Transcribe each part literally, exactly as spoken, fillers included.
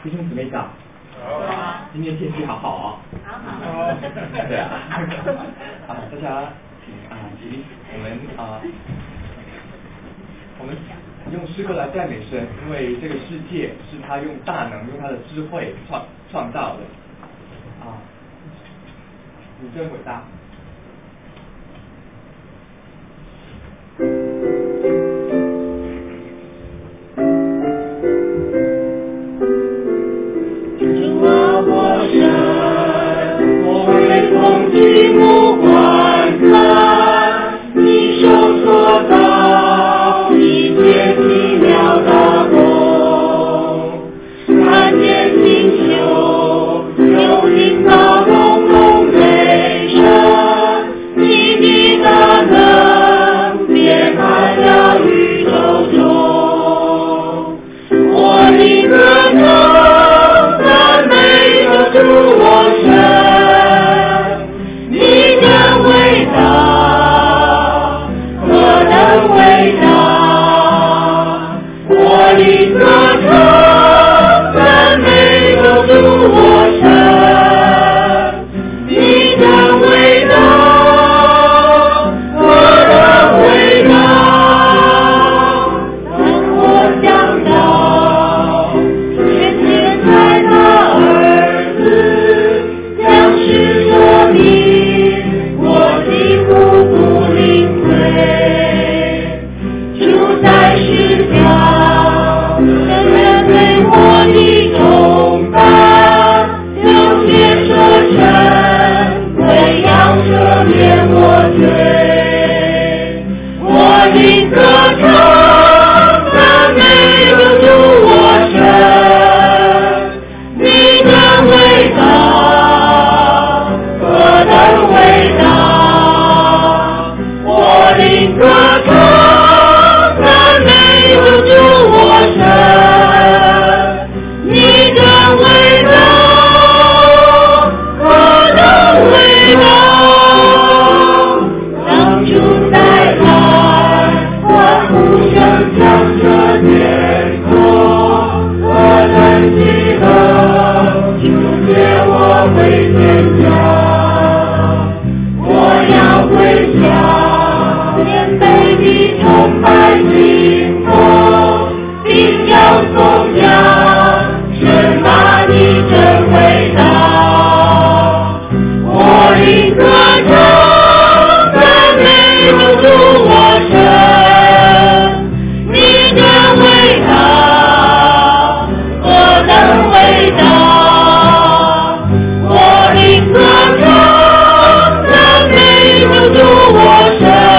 弟兄姊妹早。好。今天天气好好哦。好好。对啊。啊，大家请啊起，我们啊，我们用诗歌来赞美神，因为这个世界是他用大能、用他的智慧创创造的。啊，你真伟大。 举目观看，你手所造一切奇妙的工，看见星宿有你造动动雷声，你的大能遍满了宇宙中，我的歌声赞美着主我神。伟大，何等伟大！我的歌声赞美着主我神，你的伟大，何等伟大！当我想到天天在他儿子将世说明。苦苦领会，主在世上，承认对我的重担，流血舍身，为要赦免我罪。我的歌唱，赞美着主我神，你的伟大，何等伟大！我的歌唱，赞美着主我神，你的伟大，何等伟大！当主再来，欢呼声响彻天空，何等喜乐，主接我回天家，我要回家。谦卑地崇拜敬奉，并要颂扬神啊你真伟大。我的歌唱赞美着主我神，你的伟大，何等伟大！我的歌唱赞美着主我神。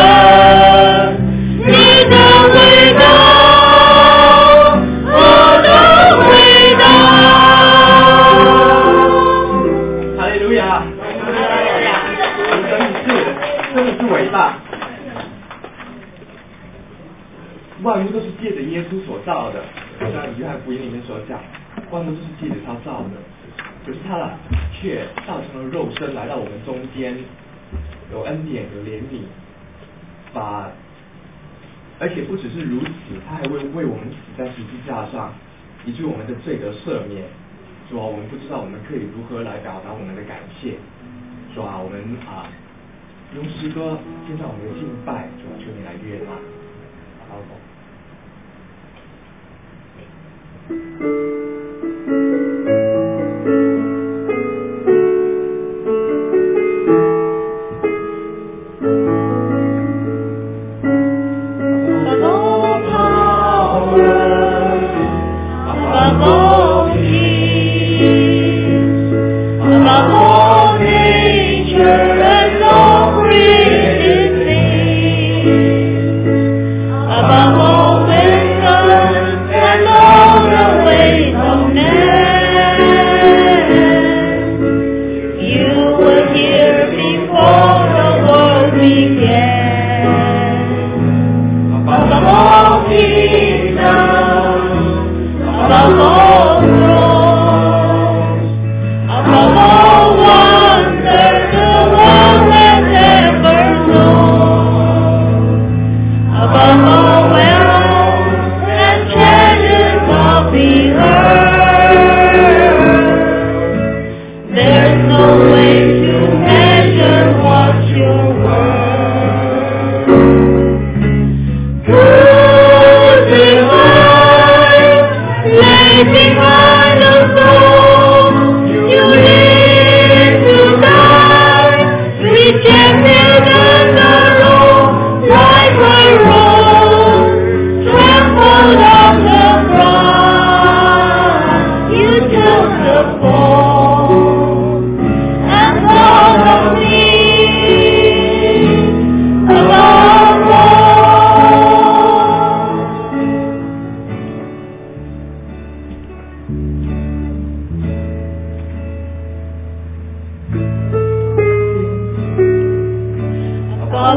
万物都是借着耶稣所造的，就像约翰福音里面所讲，万物都是借着他造的，可是他却造成了肉身来到我们中间，有恩典有怜悯，把，而且不只是如此，他还为为我们死在十字架上，以致我们的罪得赦免。主啊，我们不知道我们可以如何来表达我们的感谢。主啊，我们啊用诗歌献上我们的敬拜，主啊，求你来悦纳。好。 Oh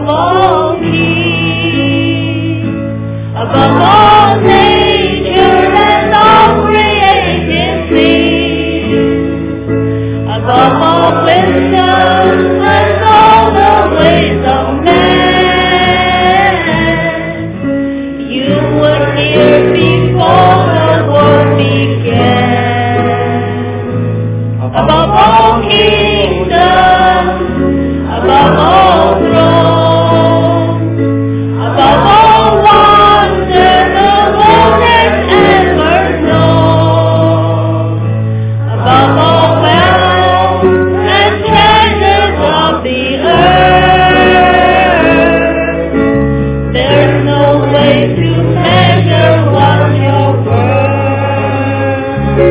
all kings, above all nature and all created things, above all wisdom and all the ways of man. You were here before the world began. Above all kingdoms, above all thrones, above all wonders the world has ever known, above all wealth and treasures of the earth, there's no way to measure what you're worth.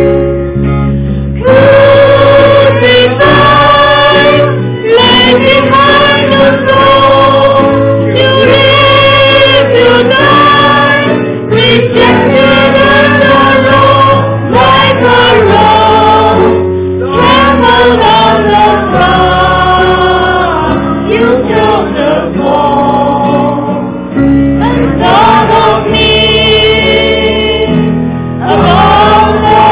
Crucified, laid behind the throne, you live, you die, rejected and alone, like a rose, trampled on the cross, you took the fall, and thought of me, above all.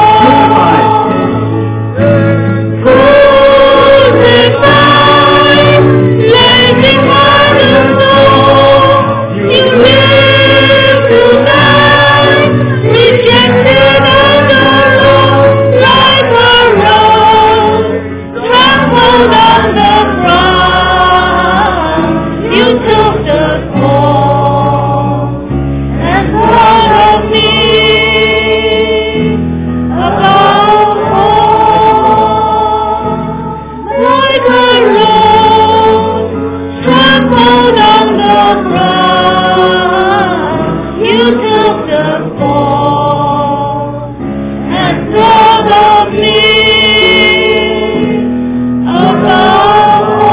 Crucified, laid behind the throne, you live to die, rejected and alone, like a rose, trampled on the cross, you took the fall, and thought of me, above all, like a rose, trampled on the cross, you took the fall, and thought of me, above all.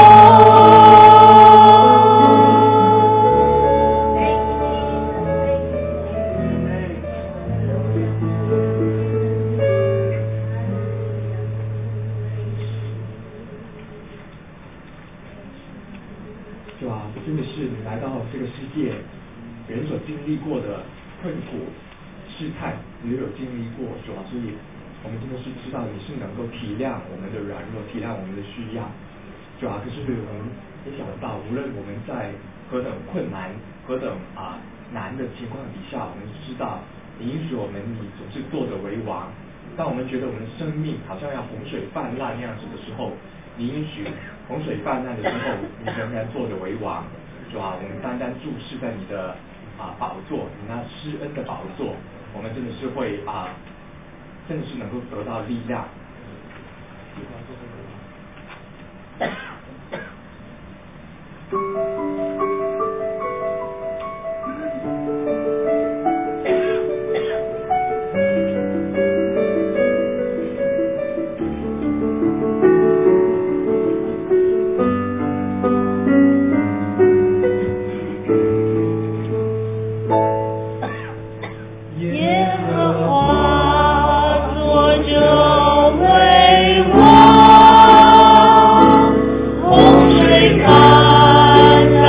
是吧？真的是你来到这个世界，人所经历过的困苦、试探，你都有经历过，是吧？所以我们真的是知道你是能够体谅我们的软弱，体谅我们的需要，是吧？可是我们也想得到，无论我们在何等困难、何等啊、难的情况底下，我们知道你允许我们，你总是坐着为王。当我们觉得我们的生命好像要洪水泛滥那样子的时候，你允许洪水泛滥的时候，你仍然坐着为王，是吧？我们单单注视在你的啊宝座，你那施恩的宝座，我们真的是会啊，真的是能够得到力量。 耶和华坐着为王，洪水泛滥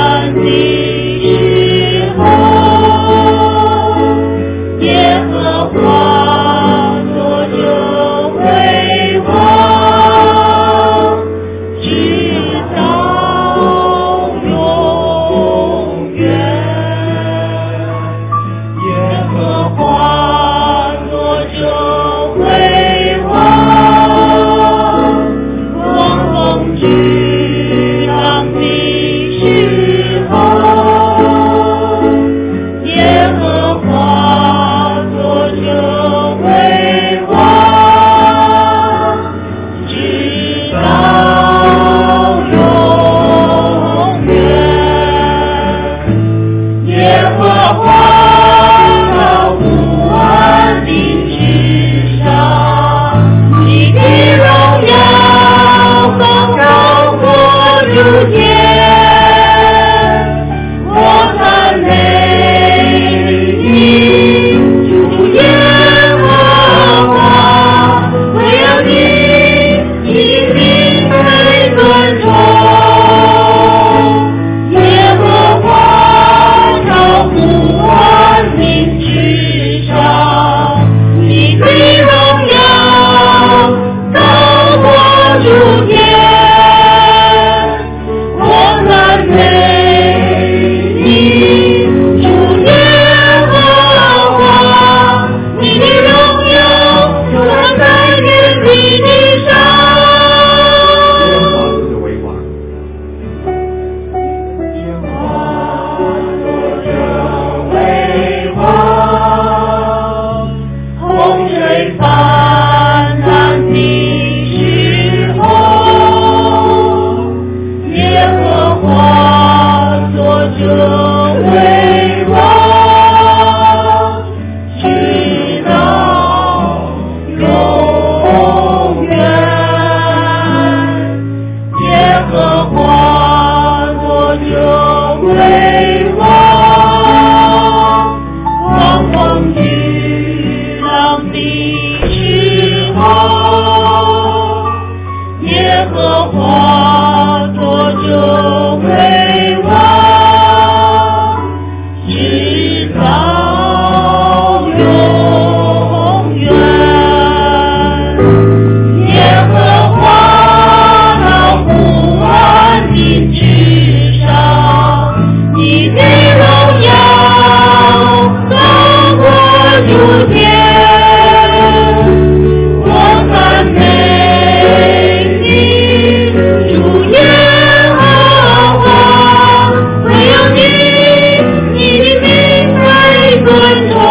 泛滥的时候，耶和华作者为王，直到永远。耶和华作者为王，狂风巨浪的时候，耶和华作者为王，直到永远。耶和华老虎安宁之上，你的荣耀高过诸天。我赞美你，主耶和华，唯有你，你的名被尊崇。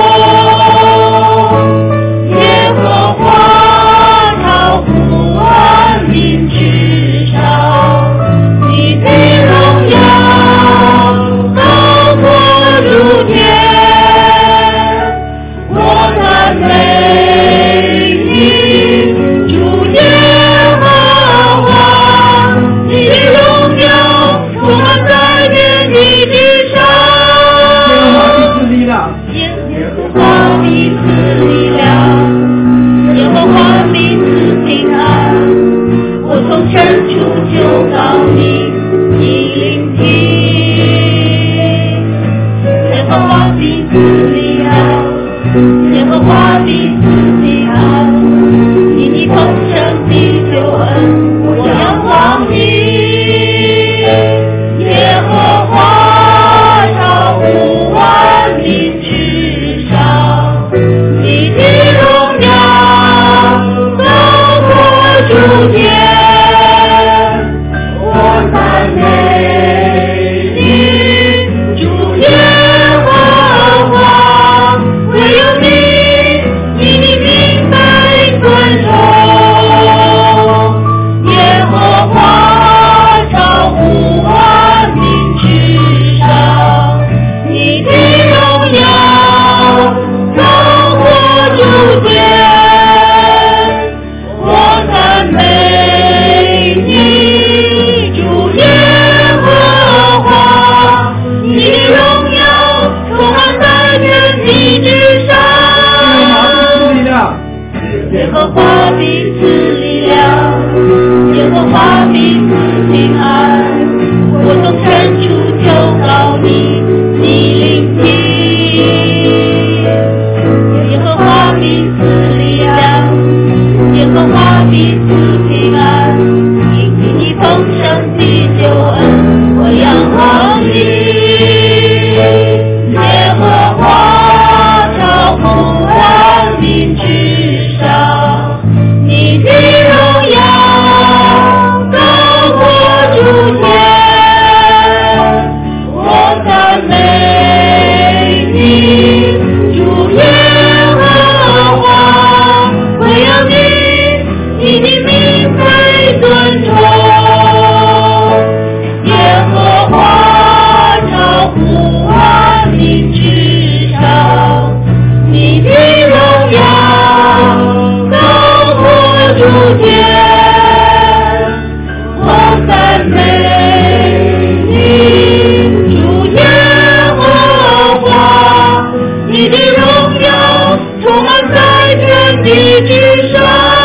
耶和华老虎安宁之上，你的荣耀高过诸天。我赞美你，主耶和华，你的荣耀充满在天地之上。耶和华彼此力量，耶和华彼此平安。我从深处就告你，你聆听。耶和华彼此力量，耶和华彼此平安。因你丰盛的救恩，我仰望你。耶和华超乎万民之上，你的荣耀高过诸天。我赞美你，主耶和华，唯有你，你的名被尊崇。耶和华超乎万民之上，你的荣耀高过诸天。我赞美你，主耶和华，你的荣耀充满在天地之上。耶和华彼此力量，耶和华彼此平安。我从深处就告你，你聆听。耶和华彼此力量，耶和华彼此平安。因你丰盛的救恩，我仰望你。耶和华超乎万民之上，你的荣耀高过诸天。我赞美你，主耶和华，唯有你，你的名被尊崇。耶和华超乎万民之上，你的荣耀高过诸天。我赞美你，主耶和华，你的荣耀充满在天地之上。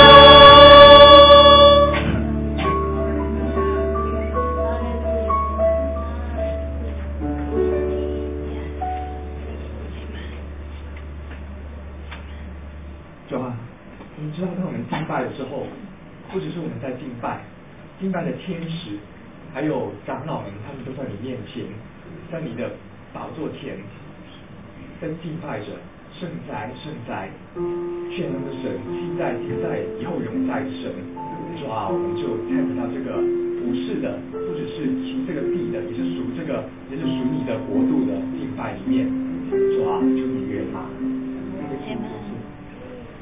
主啊，我们知道当我们敬拜的时候，不只是我们在敬拜，敬拜的天使还有长老们，他们都在你面前，在你的宝座前在敬拜着圣哉圣哉，全能的神，现在现在以后永在的神。主啊，我们就参与到这个服侍的，不只是行这个地的，也是属这个，也是属你的国度的敬拜里面。主啊，求你悦纳。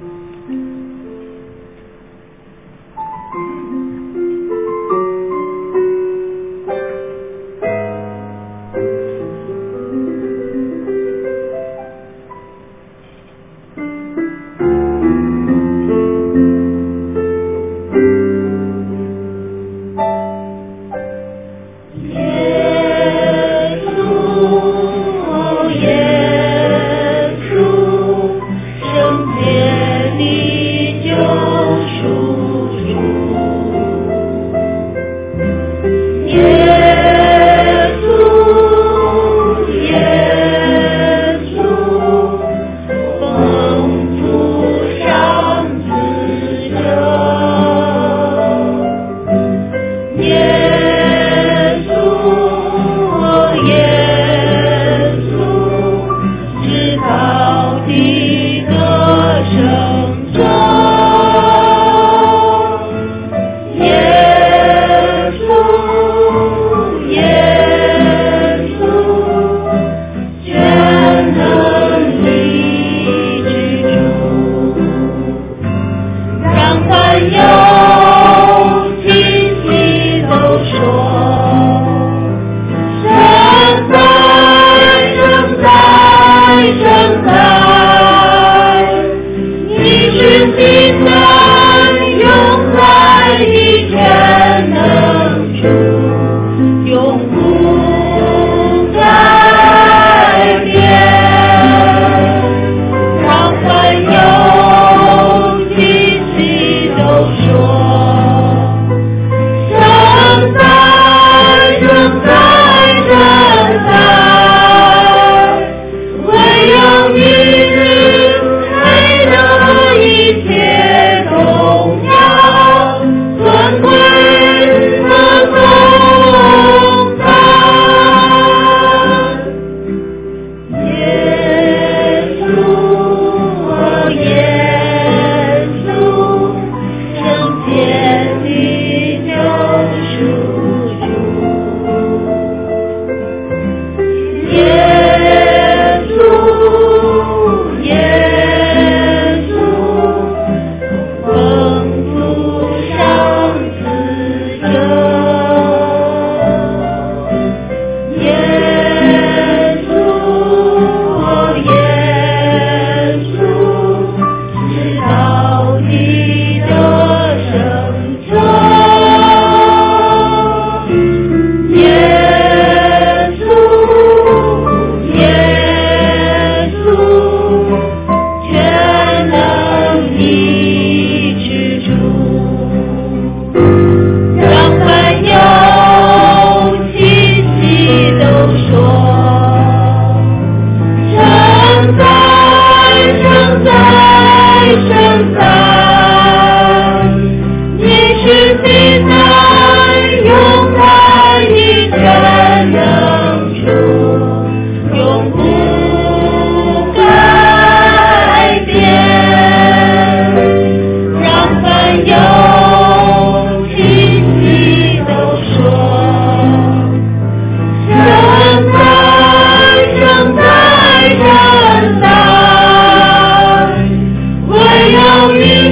唯有你。